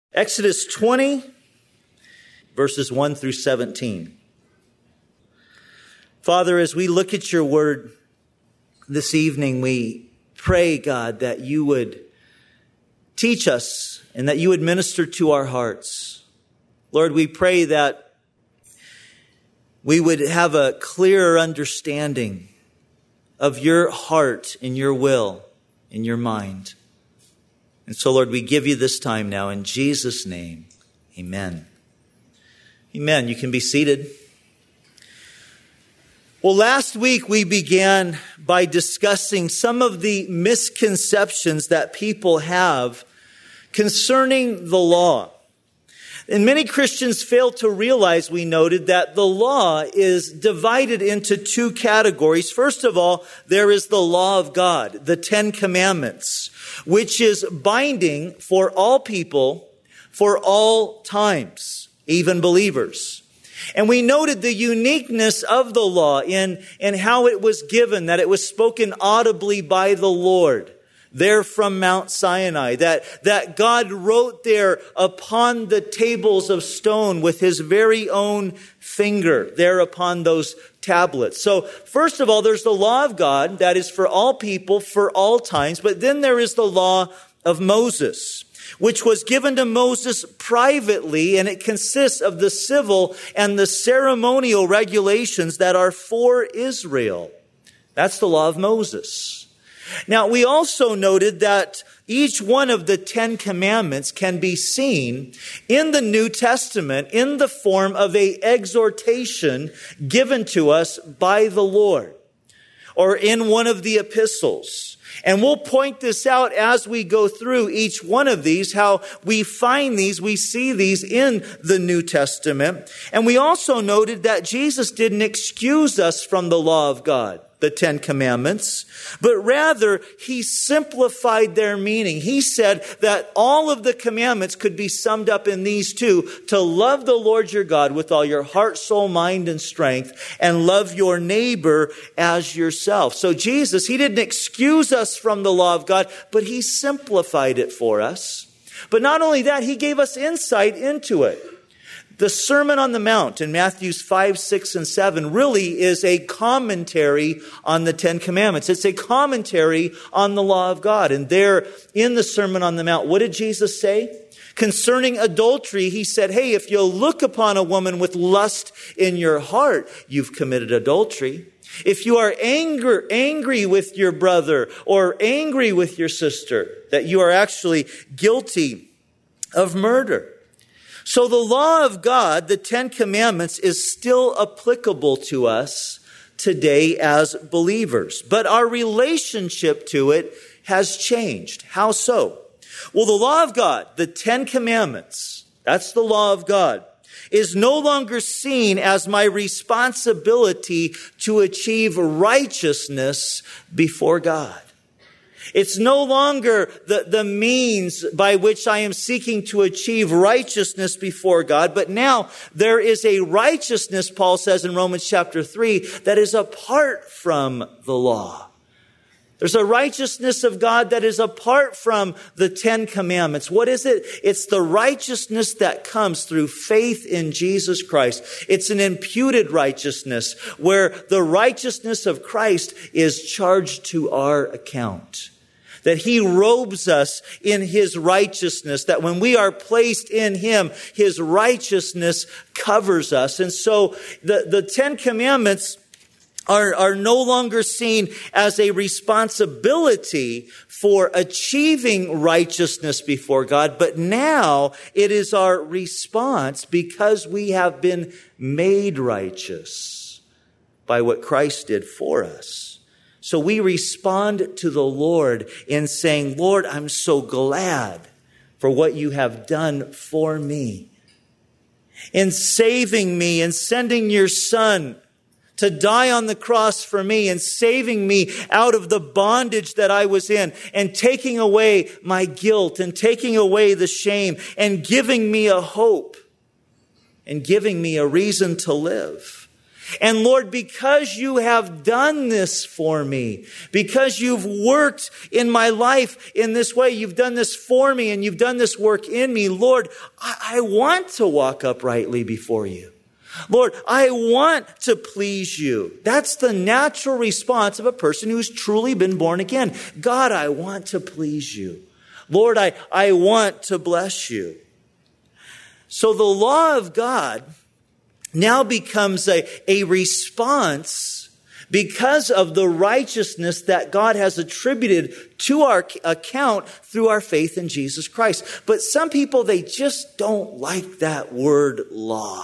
Exodus 20, verses 1 through 17. Father, as we look at your word this evening, we pray, God, that you would teach us and that you would minister to our hearts. Lord, we pray that we would have a clearer understanding of your heart and your will and your mind. And so, Lord, we give you this time now in Jesus' name. Amen. Amen. You can be seated. Well, last week we began by discussing some of the misconceptions that people have concerning the law. And many Christians fail to realize, we noted, that the law is divided into two categories. First of all, there is the law of God, the Ten Commandments, which is binding for all people, for all times, even believers. And we noted the uniqueness of the law in how it was given, that it was spoken audibly by the Lord there from Mount Sinai, that God wrote there upon the tables of stone with his very own finger there upon those tablets. So first of all, there's the law of God that is for all people, for all times. But then there is the law of Moses, which was given to Moses privately, and it consists of the civil and the ceremonial regulations that are for Israel. That's the law of Moses. Now, we also noted that each one of the Ten Commandments can be seen in the New Testament in the form of an exhortation given to us by the Lord, or in one of the epistles. And we'll point this out as we go through each one of these, how we find these, we see these in the New Testament. And we also noted that Jesus didn't excuse us from the law of God, the Ten Commandments, but rather he simplified their meaning. He said that all of the commandments could be summed up in these two: to love the Lord your God with all your heart, soul, mind, and strength, and love your neighbor as yourself. So Jesus, he didn't excuse us from the law of God, but he simplified it for us. But not only that, he gave us insight into it. The Sermon on the Mount in Matthews 5, 6, and 7 really is a commentary on the Ten Commandments. It's a commentary on the law of God. And there in the Sermon on the Mount, what did Jesus say? Concerning adultery, he said, hey, if you look upon a woman with lust in your heart, you've committed adultery. If you are angry with your brother or angry with your sister, that you are actually guilty of murder. So the law of God, the Ten Commandments, is still applicable to us today as believers. But our relationship to it has changed. How so? Well, the law of God, the Ten Commandments, that's the law of God, is no longer seen as my responsibility to achieve righteousness before God. It's no longer the means by which I am seeking to achieve righteousness before God, but now there is a righteousness, Paul says in Romans chapter 3, that is apart from the law. There's a righteousness of God that is apart from the Ten Commandments. What is it? It's the righteousness that comes through faith in Jesus Christ. It's an imputed righteousness where the righteousness of Christ is charged to our account. That he robes us in his righteousness, that when we are placed in him, his righteousness covers us. And so the Ten Commandments are no longer seen as a responsibility for achieving righteousness before God, but now it is our response because we have been made righteous by what Christ did for us. So we respond to the Lord in saying, Lord, I'm so glad for what you have done for me. In saving me and sending your Son to die on the cross for me and saving me out of the bondage that I was in and taking away my guilt and taking away the shame and giving me a hope and giving me a reason to live. And Lord, because you have done this for me, because you've worked in my life in this way, you've done this for me and you've done this work in me, Lord, I want to walk uprightly before you. Lord, I want to please you. That's the natural response of a person who's truly been born again. God, I want to please you. Lord, I want to bless you. So the law of God now becomes a response because of the righteousness that God has attributed to our account through our faith in Jesus Christ. But some people, they just don't like that word law.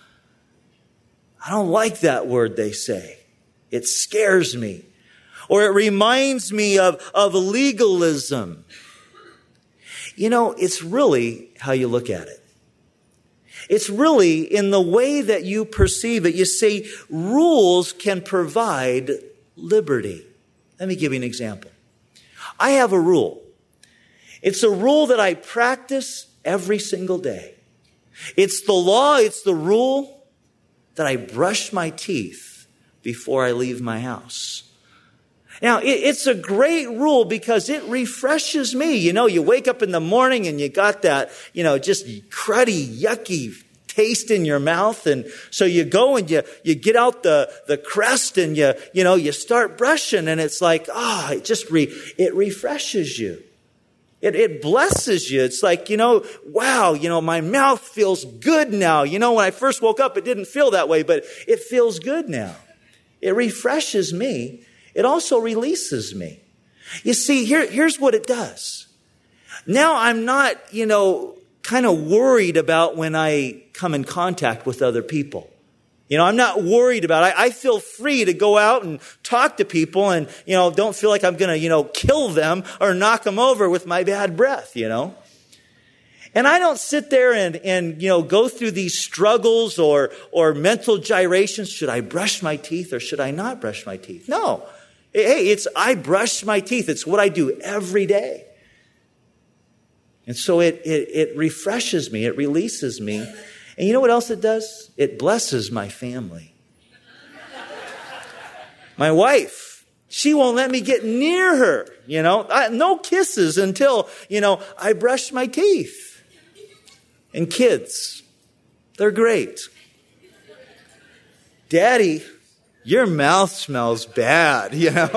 I don't like that word, they say. It scares me. Or it reminds me of legalism. You know, it's really how you look at it. It's really in the way that you perceive it. You see, rules can provide liberty. Let me give you an example. I have a rule. It's a rule that I practice every single day. It's the law, it's the rule that I brush my teeth before I leave my house. Now, it's a great rule because it refreshes me. You know, you wake up in the morning and you got that, just cruddy, yucky taste in your mouth. And so you go and you get out the crust and you start brushing, and it's like, it refreshes you. It blesses you. It's like, wow, my mouth feels good now. When I first woke up, it didn't feel that way, but it feels good now. It refreshes me. It also releases me. You see, here's what it does. Now I'm not, kind of worried about when I come in contact with other people. I'm not worried about it. I feel free to go out and talk to people and, don't feel like I'm going to, kill them or knock them over with my bad breath, And I don't sit there and go through these struggles or mental gyrations. Should I brush my teeth or should I not brush my teeth? No. Hey, I brush my teeth. It's what I do every day. And so it refreshes me. It releases me. And you know what else it does? It blesses my family. My wife, she won't let me get near her. No kisses until, I brush my teeth. And kids, they're great. Daddy, your mouth smells bad,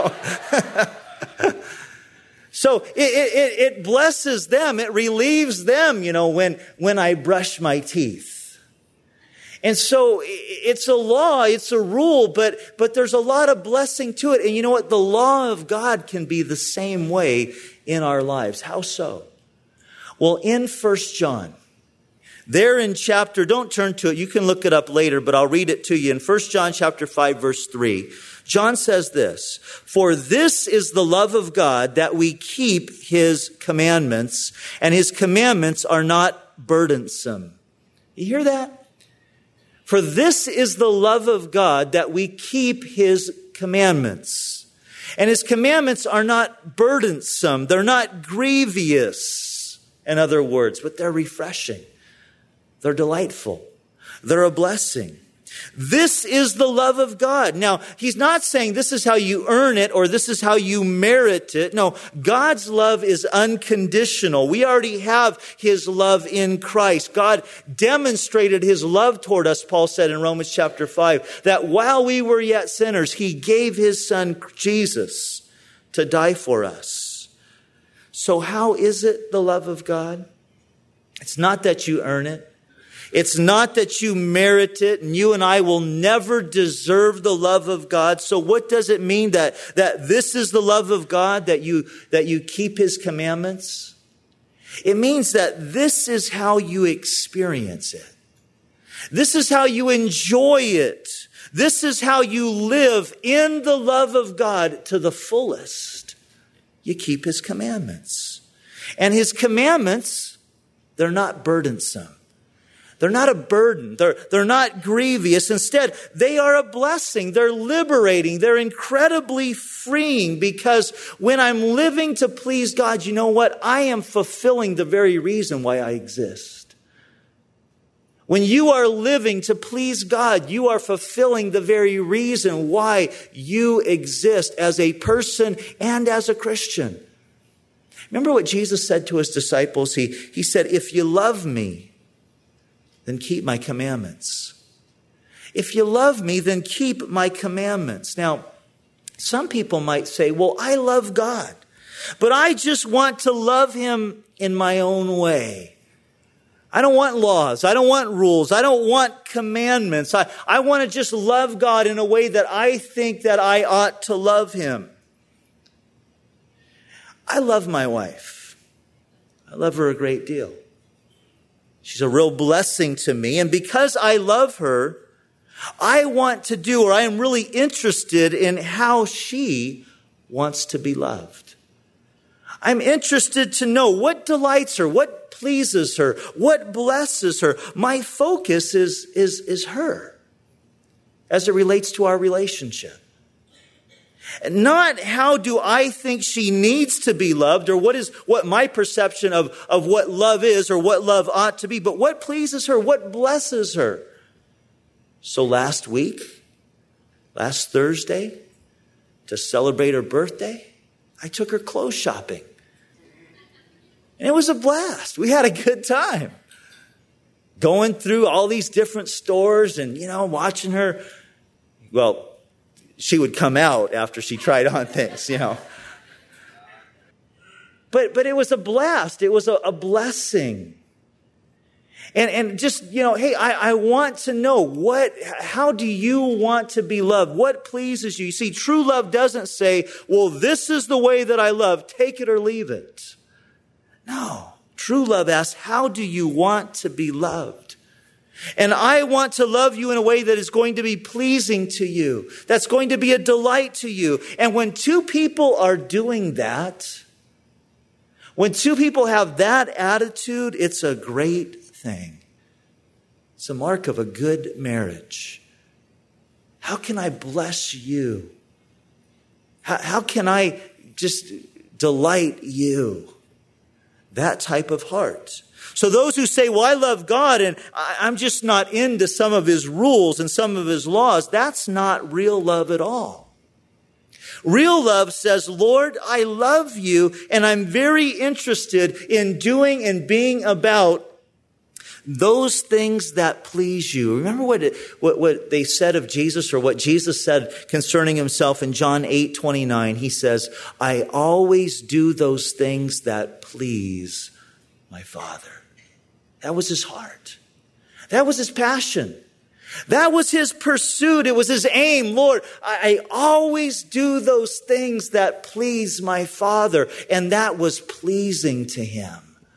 So it blesses them. It relieves them, when I brush my teeth. And so it's a law, it's a rule, but there's a lot of blessing to it. And you know what? The law of God can be the same way in our lives. How so? Well, in 1 John, there in chapter, don't turn to it, you can look it up later, but I'll read it to you. In 1 John chapter 5, verse 3, John says this, "For this is the love of God, that we keep his commandments, and his commandments are not burdensome." You hear that? For this is the love of God, that we keep his commandments. And his commandments are not burdensome. They're not grievous, in other words, but they're refreshing. They're delightful. They're a blessing. This is the love of God. Now, he's not saying this is how you earn it or this is how you merit it. No, God's love is unconditional. We already have his love in Christ. God demonstrated his love toward us, Paul said in Romans chapter 5, that while we were yet sinners, he gave his son Jesus to die for us. So how is it the love of God? It's not that you earn it. It's not that you merit it, and you and I will never deserve the love of God. So what does it mean that this is the love of God, that you keep his commandments? It means that this is how you experience it. This is how you enjoy it. This is how you live in the love of God to the fullest. You keep his commandments. And his commandments, they're not burdensome. They're not a burden. They're not grievous. Instead, they are a blessing. They're liberating. They're incredibly freeing, because when I'm living to please God, you know what? I am fulfilling the very reason why I exist. When you are living to please God, you are fulfilling the very reason why you exist as a person and as a Christian. Remember what Jesus said to his disciples? He said, if you love me, then keep my commandments. If you love me, then keep my commandments. Now, some people might say, well, I love God, but I just want to love him in my own way. I don't want laws. I don't want rules. I don't want commandments. I want to just love God in a way that I think that I ought to love him. I love my wife. I love her a great deal. She's a real blessing to me. And because I love her, I want to do, or I am really interested in how she wants to be loved. I'm interested to know what delights her, what pleases her, what blesses her. My focus is her as it relates to our relationship. Not how do I think she needs to be loved, or what my perception of what love is or what love ought to be, but what pleases her, what blesses her. So last Thursday, to celebrate her birthday, I took her clothes shopping. And it was a blast. We had a good time. Going through all these different stores and, watching her. Well, she would come out after she tried on things, But it was a blast. It was a blessing. And just, hey, I want to know how do you want to be loved? What pleases you? You see, true love doesn't say, well, this is the way that I love. Take it or leave it. No. True love asks, how do you want to be loved? And I want to love you in a way that is going to be pleasing to you. That's going to be a delight to you. And when two people are doing that, when two people have that attitude, it's a great thing. It's a mark of a good marriage. How can I bless you? How can I just delight you? That type of heart. So those who say, well, I love God and I'm just not into some of his rules and some of his laws, that's not real love at all. Real love says, Lord, I love you and I'm very interested in doing and being about those things that please you. Remember what they said of Jesus, or what Jesus said concerning himself in John 8:29. He says, I always do those things that please my Father. That was his heart. That was his passion. That was his pursuit. It was his aim. Lord, I always do those things that please my Father. And that was pleasing to him.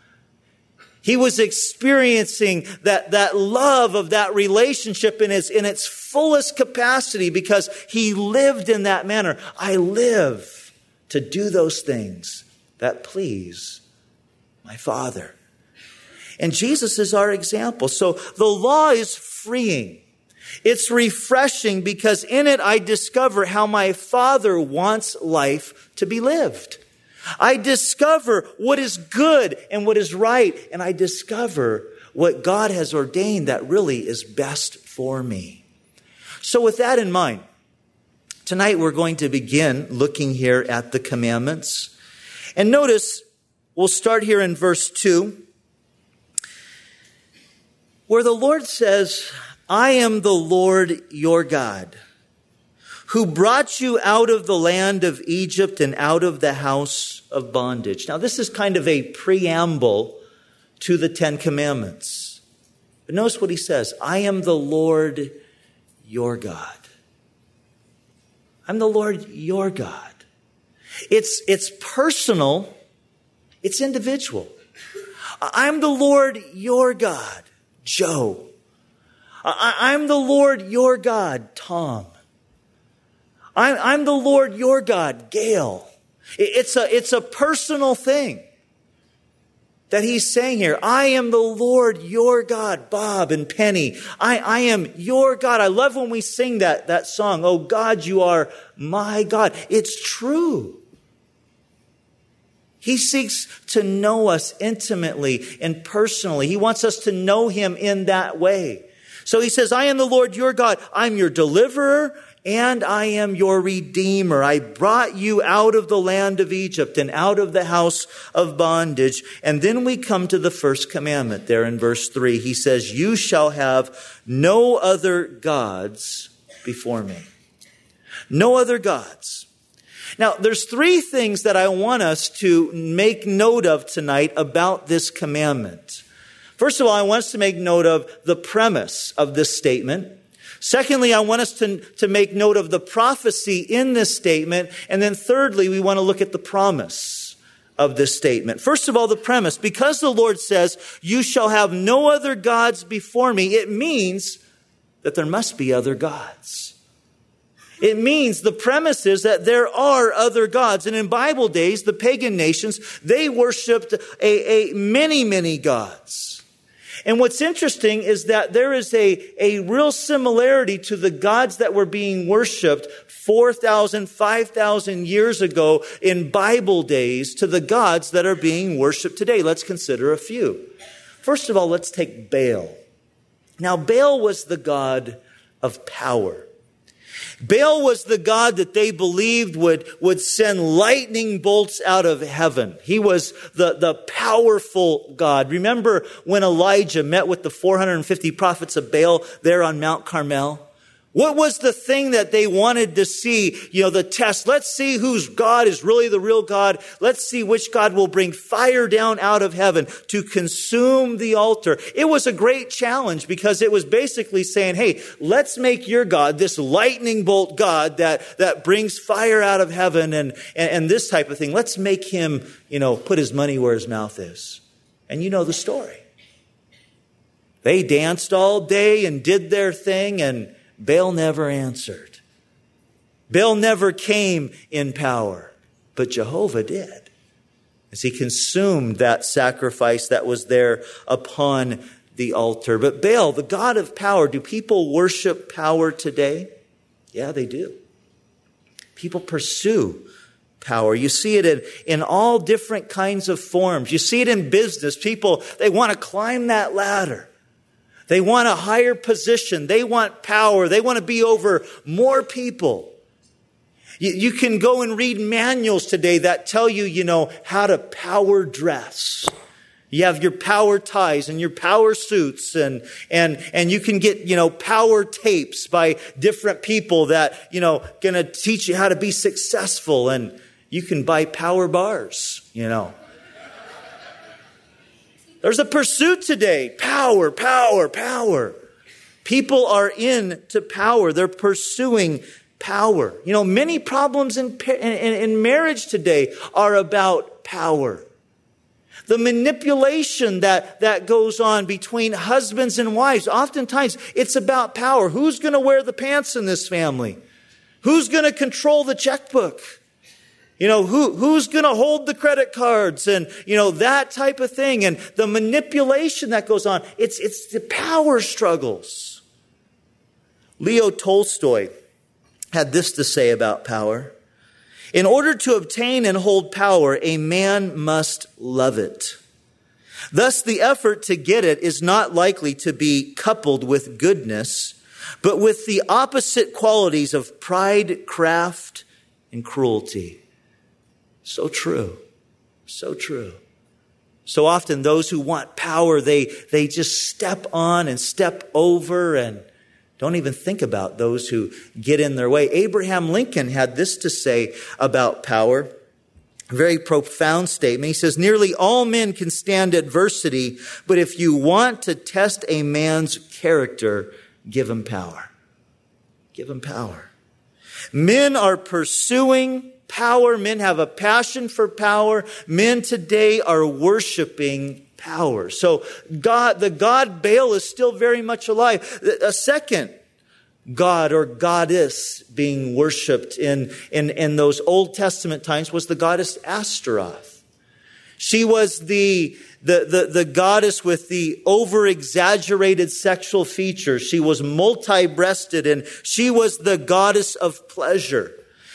He was experiencing that love of that relationship in its fullest capacity because he lived in that manner. I live to do those things that please my Father. And Jesus is our example. So the law is freeing. It's refreshing because in it I discover how my Father wants life to be lived. I discover what is good and what is right, and I discover what God has ordained that really is best for me. So with that in mind, tonight we're going to begin looking here at the commandments. And notice, we'll start here in verse 2, where the Lord says, I am the Lord your God, who brought you out of the land of Egypt and out of the house of bondage. Now, this is kind of a preamble to the Ten Commandments. But notice what he says. I am the Lord your God. I'm the Lord your God. It's personal. It's individual. I'm the Lord your God, Joe. I'm the Lord your God, Tom. I'm the Lord your God, Gail. It's a personal thing that he's saying here. I am the Lord your God, Bob and Penny. I am your God. I love when we sing that song. Oh God, you are my God. It's true. He seeks to know us intimately and personally. He wants us to know him in that way. So he says, I am the Lord your God. I'm your deliverer and I am your redeemer. I brought you out of the land of Egypt and out of the house of bondage. And then we come to the first commandment there in verse 3. He says, you shall have no other gods before me. No other gods. Now, there's three things that I want us to make note of tonight about this commandment. First of all, I want us to make note of the premise of this statement. Secondly, I want us to make note of the prophecy in this statement. And then thirdly, we want to look at the promise of this statement. First of all, the premise. Because the Lord says, you shall have no other gods before me, it means that there must be other gods. It means the premise is that there are other gods. And in Bible days, the pagan nations, they worshiped many gods. And what's interesting is that there is a real similarity to the gods that were being worshiped 4,000, 5,000 years ago in Bible days to the gods that are being worshiped today. Let's consider a few. First of all, let's take Baal. Now, Baal was the god of power. Baal was the god that they believed would send lightning bolts out of heaven. He was the powerful god. Remember when Elijah met with the 450 prophets of Baal there on Mount Carmel? What was the thing that they wanted to see? The test. Let's see whose God is really the real God. Let's see which God will bring fire down out of heaven to consume the altar. It was a great challenge because it was basically saying, hey, let's make your God, this lightning bolt God that brings fire out of heaven and this type of thing. Let's make him, put his money where his mouth is. And you know the story. They danced all day and did their thing, and Baal never answered. Baal never came in power, but Jehovah did, as he consumed that sacrifice that was there upon the altar. But Baal, the god of power, do people worship power today? Yeah, they do. People pursue power. You see it in all different kinds of forms. You see it in business. People, they want to climb that ladder. They want a higher position. They want power. They want to be over more people. You can go and read manuals today that tell you, how to power dress. You have your power ties and your power suits and you can get, power tapes by different people that, going to teach you how to be successful, and you can buy power bars, There's a pursuit today. Power, power, power. People are into power. They're pursuing power. Many problems in marriage today are about power. The manipulation that goes on between husbands and wives, oftentimes it's about power. Who's going to wear the pants in this family? Who's going to control the checkbook? Who's going to hold the credit cards and, that type of thing. And the manipulation that goes on. It's the power struggles. Leo Tolstoy had this to say about power. In order to obtain and hold power, a man must love it. Thus, the effort to get it is not likely to be coupled with goodness, but with the opposite qualities of pride, craft, and cruelty. So true. So true. So often those who want power, they just step on and step over and don't even think about those who get in their way. Abraham Lincoln had this to say about power. A very profound statement. He says, nearly all men can stand adversity, but if you want to test a man's character, give him power. Give him power. Men are pursuing power. Men have a passion for power. Men today are worshiping power. So the god Baal is still very much alive. A second god or goddess being worshipped in those Old Testament times was the goddess Ashtaroth. She was the goddess with the over-exaggerated sexual features. She was multi-breasted, and she was the goddess of pleasure.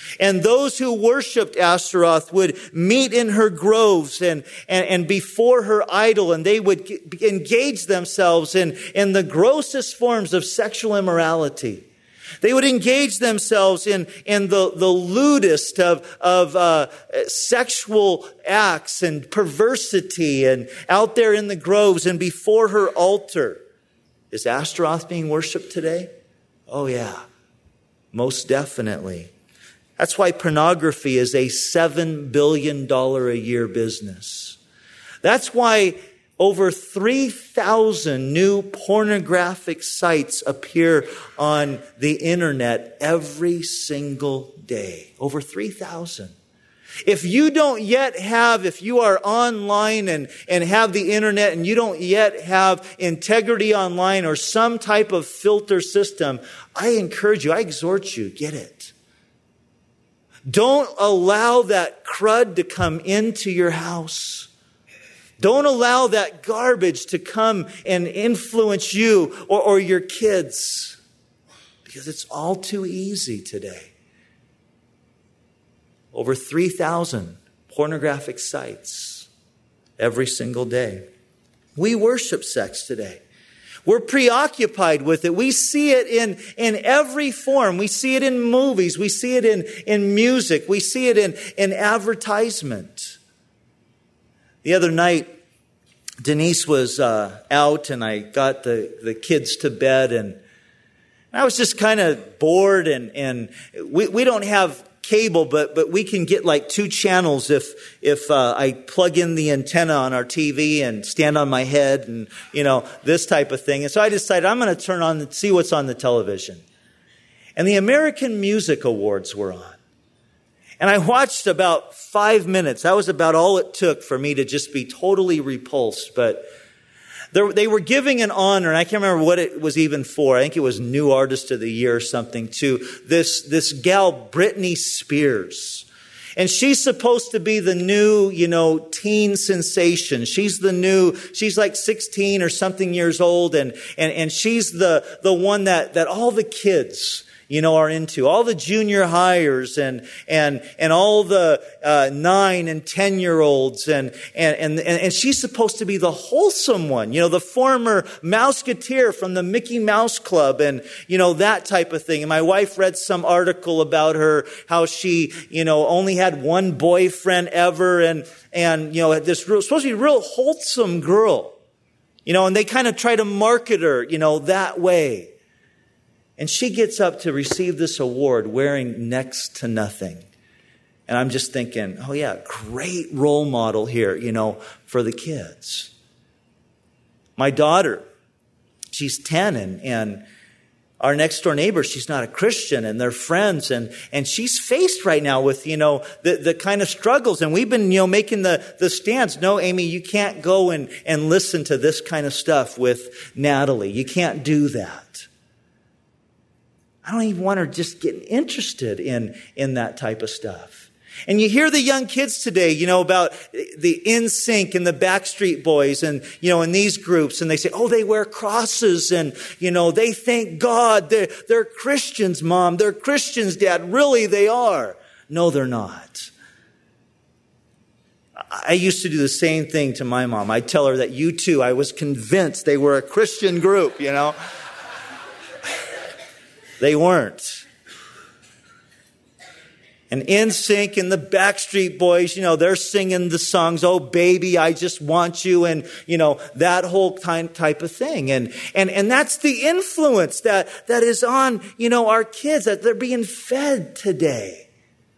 And those who worshiped Ashtaroth would meet in her groves and before her idol, and they would engage themselves in the grossest forms of sexual immorality. They would engage themselves in the lewdest of sexual acts and perversity, and out there in the groves and before her altar. Is Ashtaroth being worshiped today? Oh yeah, most definitely. That's why pornography is a $7 billion a year business. That's why over 3,000 new pornographic sites appear on the internet every single day. Over 3,000. If you are online and have the internet and you don't yet have integrity online or some type of filter system, I exhort you, get it. Don't allow that crud to come into your house. Don't allow that garbage to come and influence you or your kids, because it's all too easy today. Over 3,000 pornographic sites every single day. We worship sex today. We're preoccupied with it. We see it in every form. We see it in movies. We see it in music. We see it in advertisement. The other night, Denise was out, and I got the kids to bed, and I was just kind of bored, and we don't have cable, but we can get like 2 channels if I plug in the antenna on our TV and stand on my head and, this type of thing. And so I decided I'm going to turn on and see what's on the television. And the American Music Awards were on. And I watched about 5 minutes. That was about all it took for me to just be totally repulsed. But they were giving an honor, and I can't remember what it was even for. I think it was New Artist of the Year or something, to this gal, Britney Spears. And she's supposed to be the new, teen sensation. She's like 16 or something years old, and she's the one that all the kids are into, all the junior hires and all the 9 and 10-year-olds, and she's supposed to be the wholesome one, the former Mouseketeer from the Mickey Mouse Club, and that type of thing. And my wife read some article about her, how she only had one boyfriend ever, and this supposed to be a real wholesome girl, and they kind of try to market her that way. And she gets up to receive this award wearing next to nothing. And I'm just thinking, oh yeah, great role model here, for the kids. My daughter, she's 10, and our next door neighbor, she's not a Christian, and they're friends, and she's faced right now with, the kind of struggles. And we've been, making the stance. No, Amy, you can't go and listen to this kind of stuff with Natalie. You can't do that. I don't even want her just getting interested in that type of stuff. And you hear the young kids today, about the NSYNC and the Backstreet Boys and, in these groups, and they say, oh, they wear crosses and, they thank God. They're Christians, Mom. They're Christians, Dad. Really, they are. No, they're not. I used to do the same thing to my mom. I'd tell her that U2, I was convinced they were a Christian group, They weren't. And NSYNC and the Backstreet Boys, they're singing the songs, oh baby, I just want you, and, that whole type of thing. And that's the influence that is on, our kids, that they're being fed today.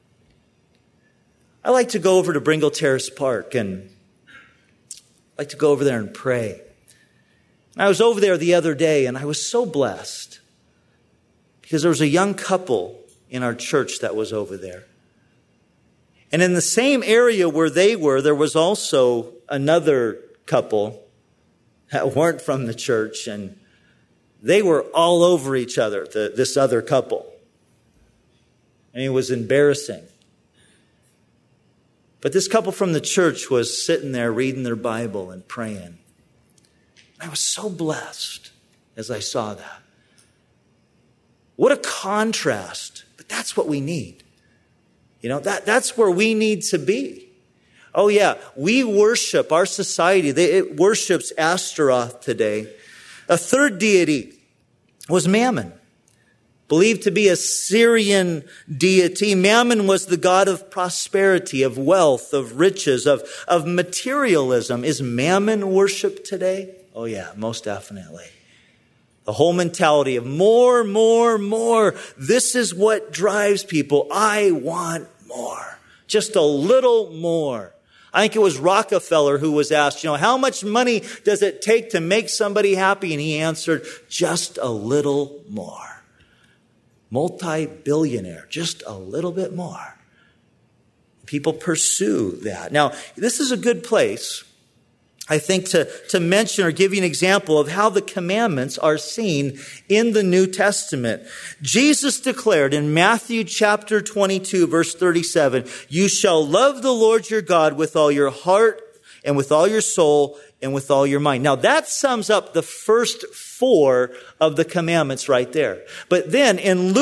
I like to go over to Bringle Terrace Park, and I like to go over there and pray. I was over there the other day, and I was so blessed, because there was a young couple in our church that was over there. And in the same area where they were, there was also another couple that weren't from the church, and they were all over each other, this other couple. And it was embarrassing. But this couple from the church was sitting there reading their Bible and praying. I was so blessed as I saw that. What a contrast. But that's what we need. That's where we need to be. Oh yeah, we worship, our society, it worships Astaroth today. A third deity was Mammon, believed to be a Syrian deity. Mammon was the god of prosperity, of wealth, of riches, of materialism. Is Mammon worshiped today? Oh yeah, most definitely. The whole mentality of more, more, more. This is what drives people. I want more. Just a little more. I think it was Rockefeller who was asked, how much money does it take to make somebody happy? And he answered, just a little more. Multi-billionaire, just a little bit more. People pursue that. Now, this is a good place, I think, to mention or give you an example of how the commandments are seen in the New Testament. Jesus declared in Matthew chapter 22, verse 37, you shall love the Lord your God with all your heart and with all your soul and with all your mind. Now that sums up the first 4 of the commandments right there. But then in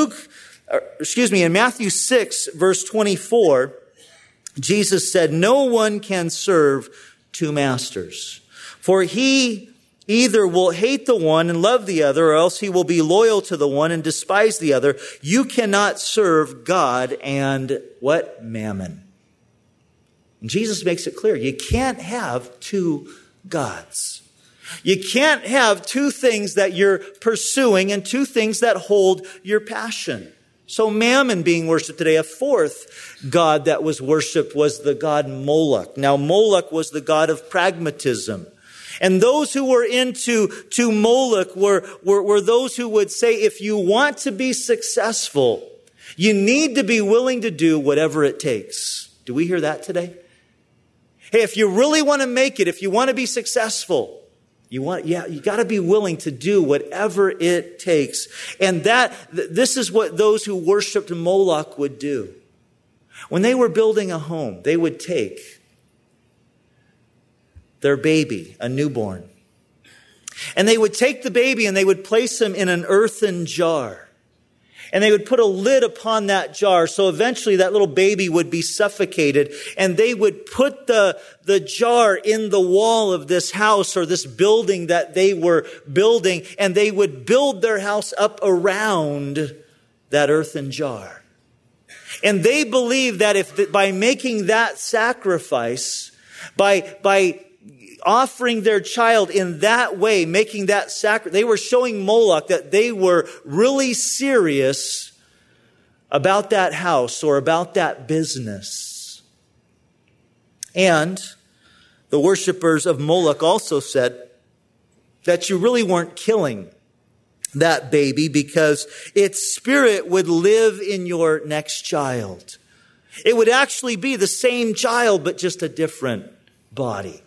Matthew 6, verse 24, Jesus said, no one can serve 2 masters. For he either will hate the one and love the other, or else he will be loyal to the one and despise the other. You cannot serve God and what? Mammon. And Jesus makes it clear. You can't have 2 gods. You can't have 2 things that you're pursuing and 2 things that hold your passion. So Mammon being worshipped today. A fourth god that was worshipped was the god Moloch. Now Moloch was the god of pragmatism. And those who were into Moloch were those who would say, if you want to be successful, you need to be willing to do whatever it takes. Do we hear that today? Hey, if you really want to make it, if you want to be successful, you got to be willing to do whatever it takes. And this is what those who worshiped Moloch would do. When they were building a home, they would take their baby, a newborn, and they would take the baby and they would place him in an earthen jar. And they would put a lid upon that jar. So eventually that little baby would be suffocated. And they would put the jar in the wall of this house or this building that they were building. And they would build their house up around that earthen jar. And they believed that by making that sacrifice, by offering their child in that way, making that sacrifice, they were showing Moloch that they were really serious about that house or about that business. And the worshipers of Moloch also said that you really weren't killing that baby because its spirit would live in your next child. It would actually be the same child, but just a different body.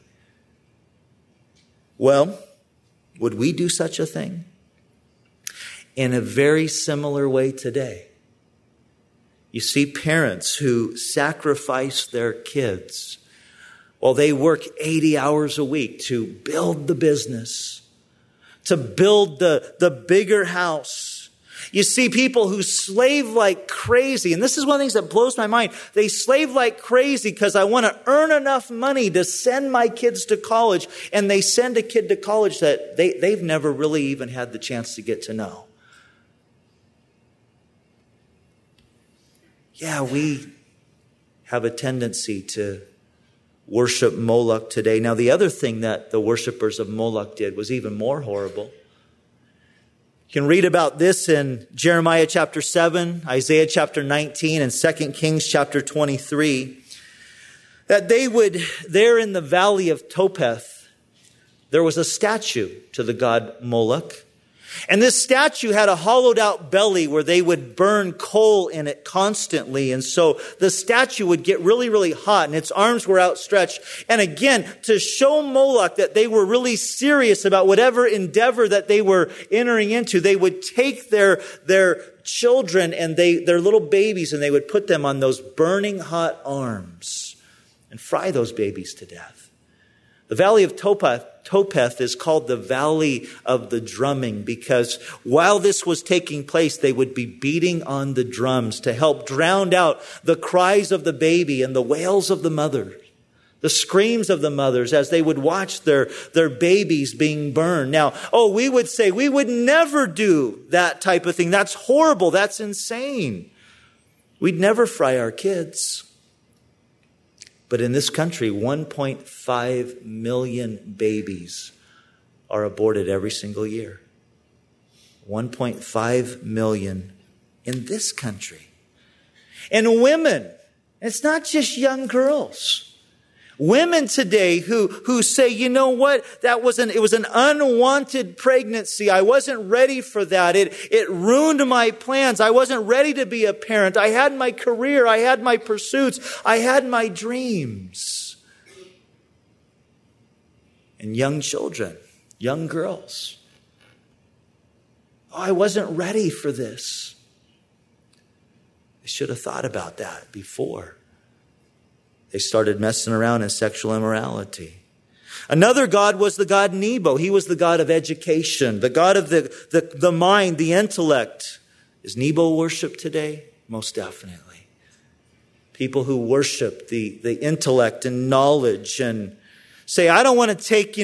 Well, would we do such a thing? In a very similar way today. You see parents who sacrifice their kids while they work 80 hours a week to build the business, to build the bigger house. You see people who slave like crazy. And this is one of the things that blows my mind. They slave like crazy because I want to earn enough money to send my kids to college. And they send a kid to college that they've never really even had the chance to get to know. Yeah, we have a tendency to worship Moloch today. Now, the other thing that the worshipers of Moloch did was even more horrible. You can read about this in Jeremiah chapter 7, Isaiah chapter 19, and 2 Kings chapter 23. That they would, there in the valley of Topeth, there was a statue to the god Moloch. And this statue had a hollowed out belly where they would burn coal in it constantly. And so the statue would get really, really hot and its arms were outstretched. And again, to show Moloch that they were really serious about whatever endeavor that they were entering into, they would take their children and their little babies and they would put them on those burning hot arms and fry those babies to death. The valley of Topheth is called the valley of the drumming because while this was taking place, they would be beating on the drums to help drown out the cries of the baby and the wails of the mother, the screams of the mothers as they would watch their babies being burned. Now, we would say we would never do that type of thing. That's horrible. That's insane. We'd never fry our kids. But in this country, 1.5 million babies are aborted every single year. 1.5 million in this country. And women, it's not just young girls. Women today who say, you know what, it was an unwanted pregnancy. I wasn't ready for that. It ruined my plans. I wasn't ready to be a parent. I had my career. I had my pursuits. I had my dreams. And young children, young girls. I wasn't ready for this. I should have thought about that before. They started messing around in sexual immorality. Another god was the god Nebo. He was the god of education, the god of the mind, the intellect. Is Nebo worshipped today? Most definitely. People who worship the intellect and knowledge and say, I don't want to take,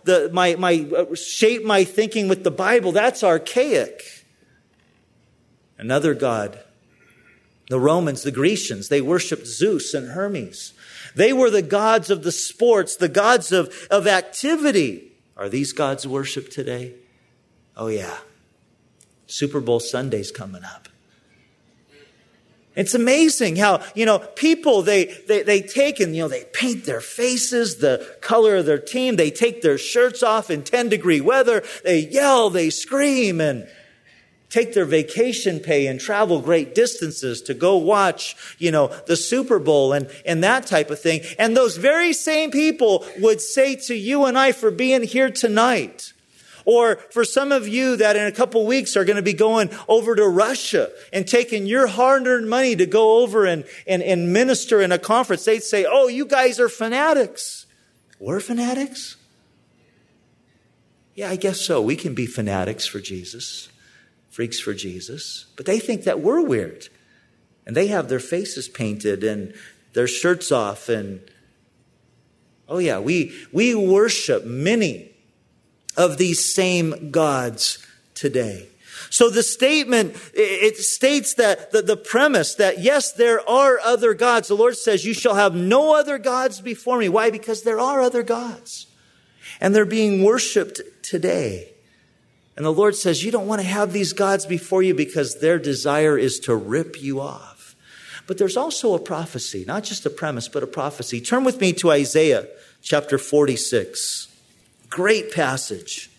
shape my thinking with the Bible. That's archaic. Another god, the Romans, the Grecians, they worshiped Zeus and Hermes. They were the gods of the sports, the gods of activity. Are these gods worshipped today? Oh yeah. Super Bowl Sunday's coming up. It's amazing how, people, they take and, they paint their faces, the color of their team. They take their shirts off in 10-degree weather. They yell, they scream, and take their vacation pay and travel great distances to go watch, the Super Bowl and that type of thing. And those very same people would say to you and I for being here tonight, or for some of you that in a couple weeks are going to be going over to Russia and taking your hard-earned money to go over and minister in a conference, they'd say, oh, you guys are fanatics. We're fanatics? Yeah, I guess so. We can be fanatics for Jesus. Freaks for Jesus, but they think that we're weird. And they have their faces painted and their shirts off. And oh yeah, we worship many of these same gods today. So the statement, it states that the premise that yes, there are other gods. The Lord says, you shall have no other gods before me. Why? Because there are other gods. And they're being worshiped today. And the Lord says, you don't want to have these gods before you because their desire is to rip you off. But there's also a prophecy, not just a premise, but a prophecy. Turn with me to Isaiah chapter 46. Great passage.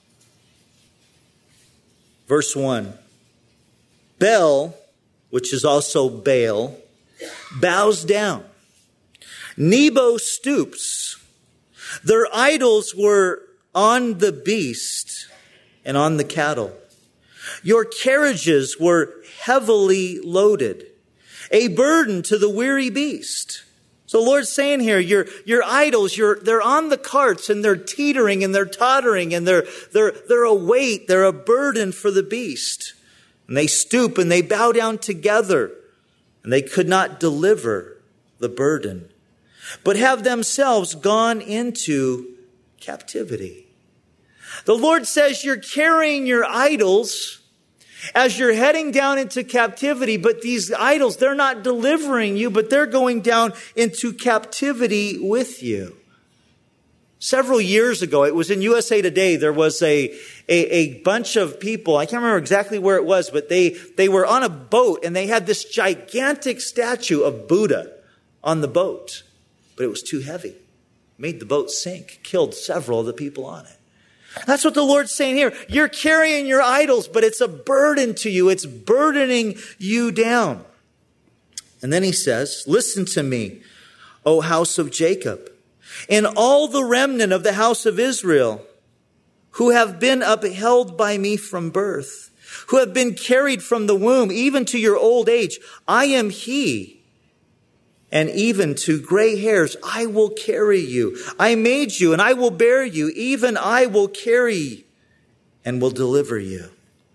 Verse 1. Bel, which is also Baal, bows down. Nebo stoops. Their idols were on the beast and on the cattle. Your carriages were heavily loaded, a burden to the weary beast. So the Lord's saying here, your idols, they're on the carts and they're teetering and they're tottering and they're a weight, they're a burden for the beast. And they stoop and they bow down together and they could not deliver the burden, but have themselves gone into captivity. The Lord says you're carrying your idols as you're heading down into captivity, but these idols, they're not delivering you, but they're going down into captivity with you. Several years ago, it was in USA Today, there was a bunch of people, I can't remember exactly where it was, but they were on a boat and they had this gigantic statue of Buddha on the boat, but it was too heavy. Made the boat sink, killed several of the people on it. That's what the Lord's saying here. You're carrying your idols, but it's a burden to you. It's burdening you down. And then he says, listen to me, O house of Jacob, and all the remnant of the house of Israel, who have been upheld by me from birth, who have been carried from the womb, even to your old age. I am he and even to gray hairs, I will carry you. I made you, and I will bear you. Even I will carry and will deliver you.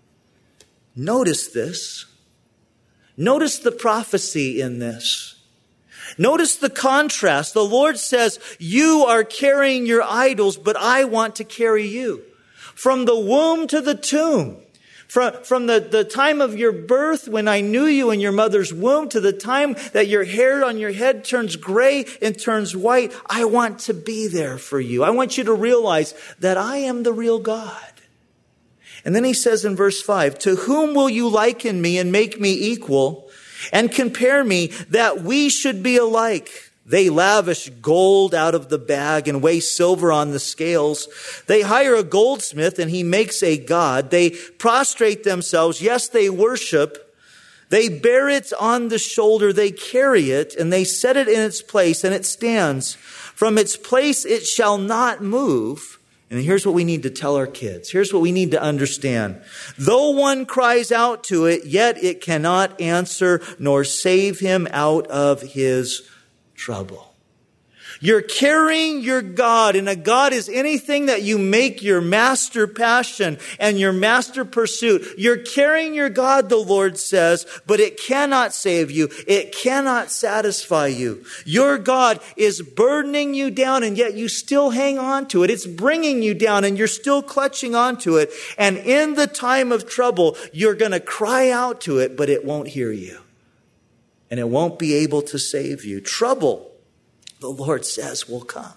Notice this. Notice the prophecy in this. Notice the contrast. The Lord says, you are carrying your idols, but I want to carry you. From the womb to the tomb, from the time of your birth when I knew you in your mother's womb to the time that your hair on your head turns gray and turns white, I want to be there for you. I want you to realize that I am the real God. And then he says in verse 5, to whom will you liken me and make me equal and compare me that we should be alike? They lavish gold out of the bag and weigh silver on the scales. They hire a goldsmith and he makes a god. They prostrate themselves. Yes, they worship. They bear it on the shoulder. They carry it and they set it in its place and it stands. From its place it shall not move. And here's what we need to tell our kids. Here's what we need to understand. Though one cries out to it, yet it cannot answer nor save him out of his trouble. You're carrying your God, and a God is anything that you make your master passion and your master pursuit. You're carrying your God, the Lord says, but it cannot save you. It cannot satisfy you. Your God is burdening you down, and yet you still hang on to it. It's bringing you down, and you're still clutching onto it. And in the time of trouble, you're going to cry out to it, but it won't hear you. And it won't be able to save you. Trouble, the Lord says, will come.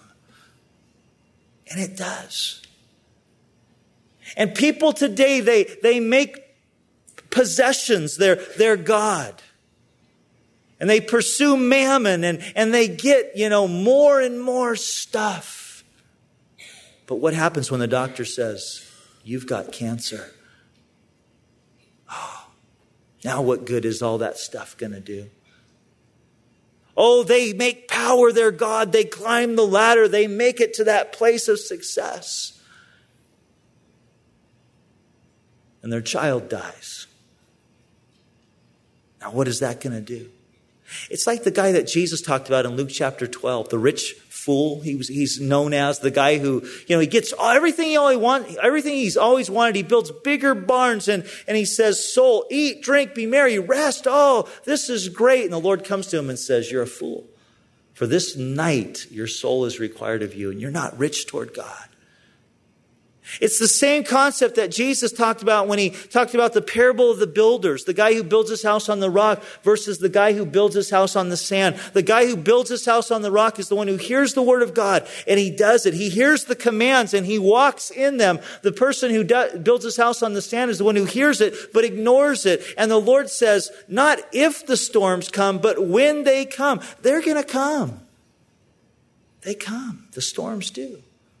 And it does. And people today, they make possessions their God. And they pursue mammon and they get, more and more stuff. But what happens when the doctor says, you've got cancer? Oh, now what good is all that stuff going to do? Oh, they make power their God. They climb the ladder. They make it to that place of success. And their child dies. Now, what is that going to do? It's like the guy that Jesus talked about in Luke chapter 12, the rich fool. He's known as the guy who, he gets everything he's always wanted. He builds bigger barns and he says, soul, eat, drink, be merry, rest. Oh, this is great. And the Lord comes to him and says, you're a fool. For this night, your soul is required of you and you're not rich toward God. It's the same concept that Jesus talked about when he talked about the parable of the builders, the guy who builds his house on the rock versus the guy who builds his house on the sand. The guy who builds his house on the rock is the one who hears the word of God and he does it. He hears the commands and he walks in them. The person who builds his house on the sand is the one who hears it but ignores it. And the Lord says, not if the storms come, but when they come. They're going to come. They come. The storms do.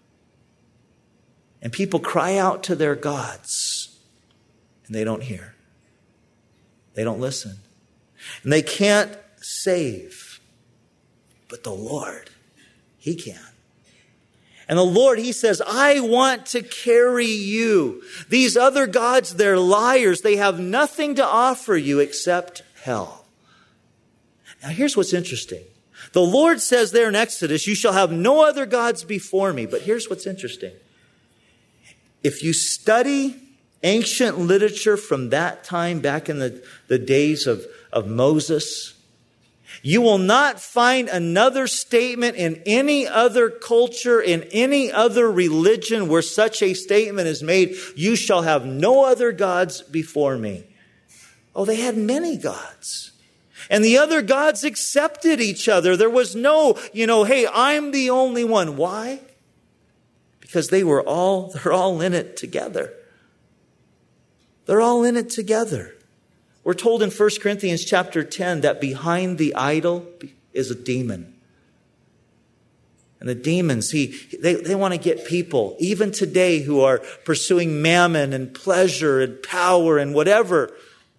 And people cry out to their gods, and they don't hear. They don't listen. And they can't save. But the Lord, He can. And the Lord, He says, I want to carry you. These other gods, they're liars. They have nothing to offer you except hell. Now, here's what's interesting. The Lord says there in Exodus, you shall have no other gods before me. But here's what's interesting. If you study ancient literature from that time, back in the days of Moses, you will not find another statement in any other culture, in any other religion where such a statement is made, you shall have no other gods before me. Oh, they had many gods. And the other gods accepted each other. There was no, hey, I'm the only one. Why? Because they're all in it together. They're all in it together. We're told in 1 Corinthians chapter 10 that behind the idol is a demon. And the demons, they want to get people, even today, who are pursuing mammon and pleasure and power and whatever.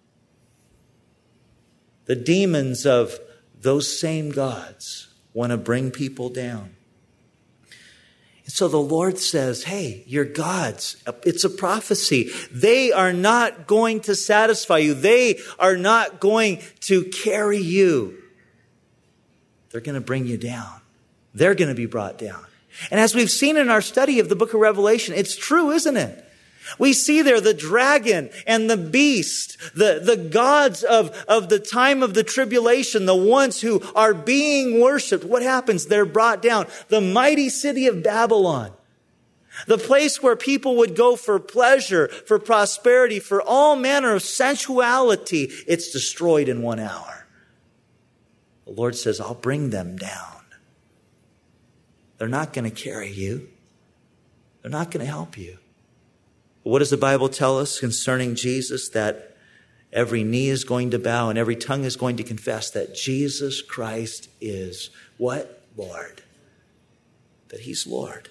The demons of those same gods want to bring people down. So the Lord says, hey, your gods, it's a prophecy. They are not going to satisfy you. They are not going to carry you. they're going to bring you down. They're going to be brought down. And as we've seen in our study of the book of Revelation, it's true, isn't it? We see there the dragon and the beast, the gods of the time of the tribulation, the ones who are being worshiped. What happens? They're brought down. The mighty city of Babylon, the place where people would go for pleasure, for prosperity, for all manner of sensuality, it's destroyed in 1 hour. The Lord says, I'll bring them down. They're not going to carry you. They're not going to help you. What does the Bible tell us concerning Jesus? That every knee is going to bow and every tongue is going to confess that Jesus Christ is what? Lord. That He's Lord.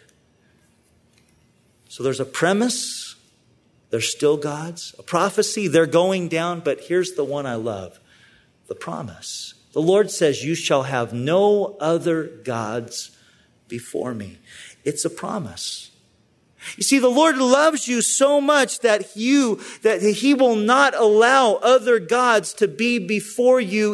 So there's a premise. They're still gods. A prophecy. They're going down. But here's the one I love. The promise. The Lord says, you shall have no other gods before me. It's a promise. You see, the Lord loves you so much that He will not allow other gods to be before you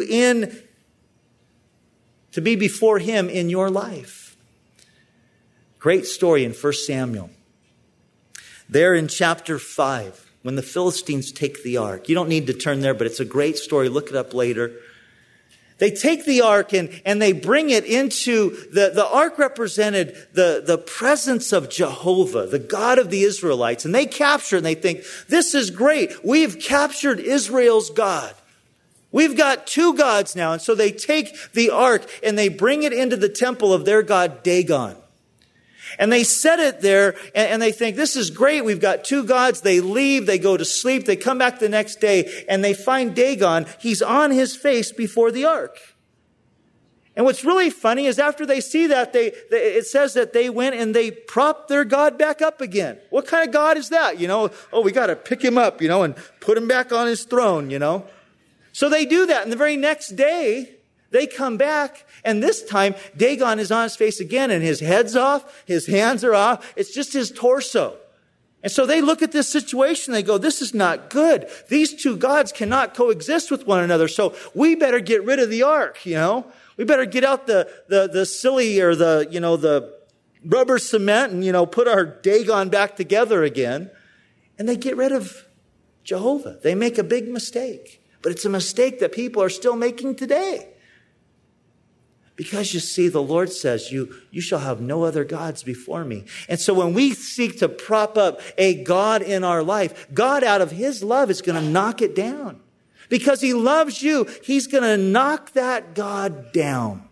to be before Him in your life. Great story in 1 Samuel. There in chapter 5, when the Philistines take the ark. You don't need to turn there, but it's a great story. Look it up later. They take the ark and they bring it into, the ark represented the presence of Jehovah, the God of the Israelites. And they capture it and they think, this is great. We've captured Israel's God. We've got 2 gods now. And so they take the ark and they bring it into the temple of their god Dagon. And they set it there and they think, this is great. We've got 2 gods. They leave, they go to sleep, they come back the next day and they find Dagon. He's on his face before the ark. And what's really funny is after they see that, it says that they went and they propped their God back up again. What kind of God is that? We got to pick him up, and put him back on his throne, So they do that. And the very next day, they come back, and this time, Dagon is on his face again, and his head's off, his hands are off. It's just his torso. And so they look at this situation, they go, this is not good. These 2 gods cannot coexist with one another, so we better get rid of the ark, We better get out the silly or the rubber cement and, put our Dagon back together again. And they get rid of Jehovah. They make a big mistake. But it's a mistake that people are still making today. Because you see, the Lord says, you shall have no other gods before me. And so when we seek to prop up a God in our life, God out of His love is going to knock it down. Because He loves you, He's going to knock that God down.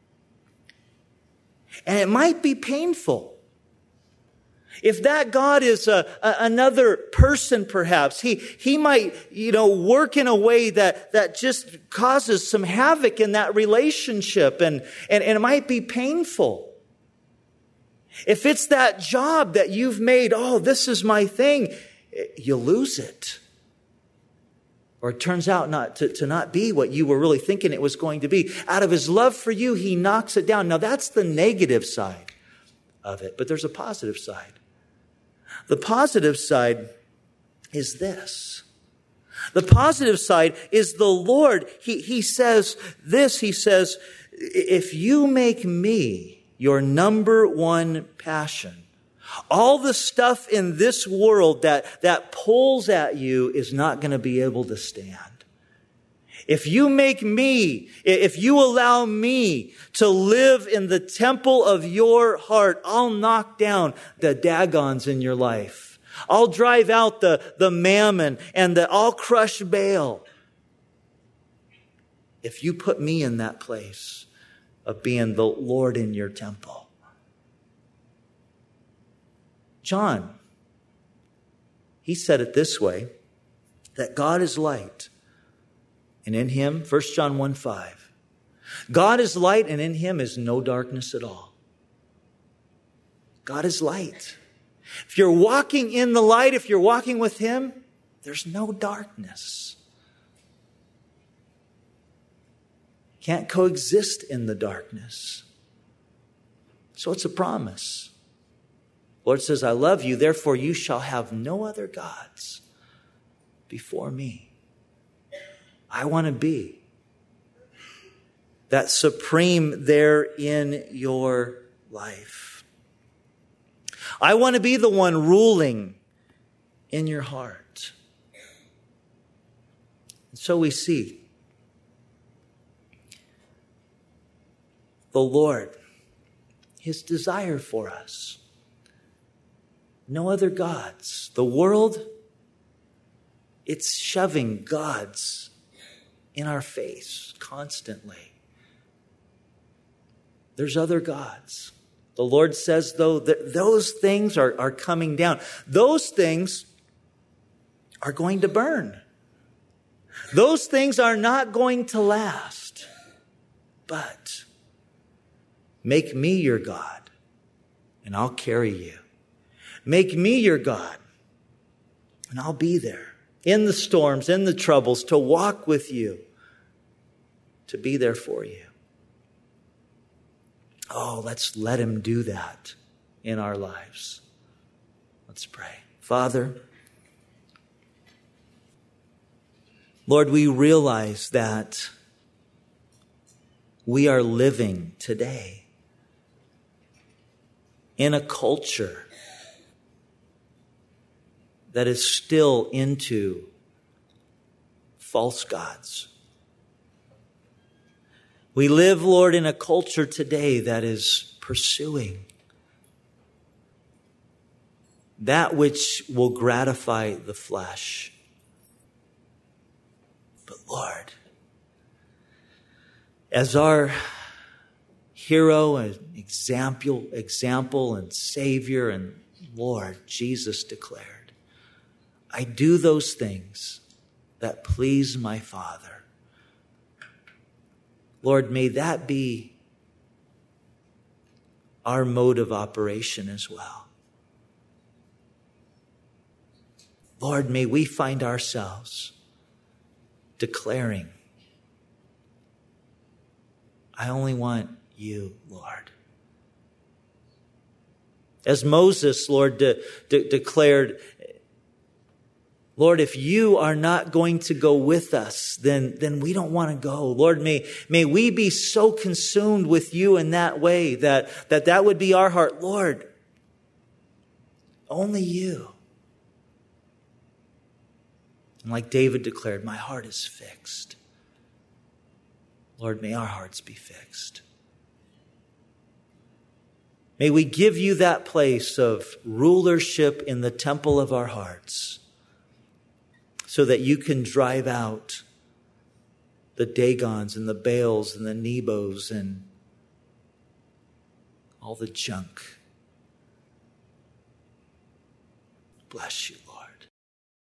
And it might be painful. If that God is another person, perhaps, he might, work in a way that just causes some havoc in that relationship, and it might be painful. If it's that job that you've made, this is my thing, you lose it. Or it turns out not to not be what you were really thinking it was going to be. Out of His love for you, He knocks it down. Now that's the negative side of it, but there's a positive side. The positive side is this. The positive side is the Lord. He says this, He says, if you make me your number one passion, all the stuff in this world that pulls at you is not going to be able to stand. If you allow me to live in the temple of your heart, I'll knock down the Dagons in your life. I'll drive out the mammon and I'll crush Baal. If you put me in that place of being the Lord in your temple. John, he said it this way, that God is light. And in Him, 1 John 1:5, God is light and in Him is no darkness at all. God is light. If you're walking in the light, if you're walking with Him, there's no darkness. Can't coexist in the darkness. So it's a promise. The Lord says, I love you, therefore you shall have no other gods before me. I want to be that's supreme there in your life. I want to be the one ruling in your heart. And so we see the Lord, His desire for us. No other gods. The world, it's shoving gods in our face constantly. There's other gods. The Lord says, though, that those things are coming down. Those things are going to burn. Those things are not going to last. But make me your God, and I'll carry you. Make me your God, and I'll be there in the storms, in the troubles, to walk with you, to be there for you. Oh, let's let Him do that in our lives. Let's pray. Father, Lord, we realize that we are living today in a culture that is still into false gods. We live, Lord, in a culture today that is pursuing that which will gratify the flesh. But Lord, as our hero and example and Savior and Lord, Jesus declared, I do those things that please my Father. Lord, may that be our mode of operation as well. Lord, may we find ourselves declaring, I only want you, Lord. As Moses, Lord, declared, Lord, if you are not going to go with us, then we don't want to go. Lord, may we be so consumed with you in that way that would be our heart. Lord, only you. And like David declared, my heart is fixed. Lord, may our hearts be fixed. May we give you that place of rulership in the temple of our hearts, so that you can drive out the Dagons and the Baals and the Nebos and all the junk. Bless you, Lord.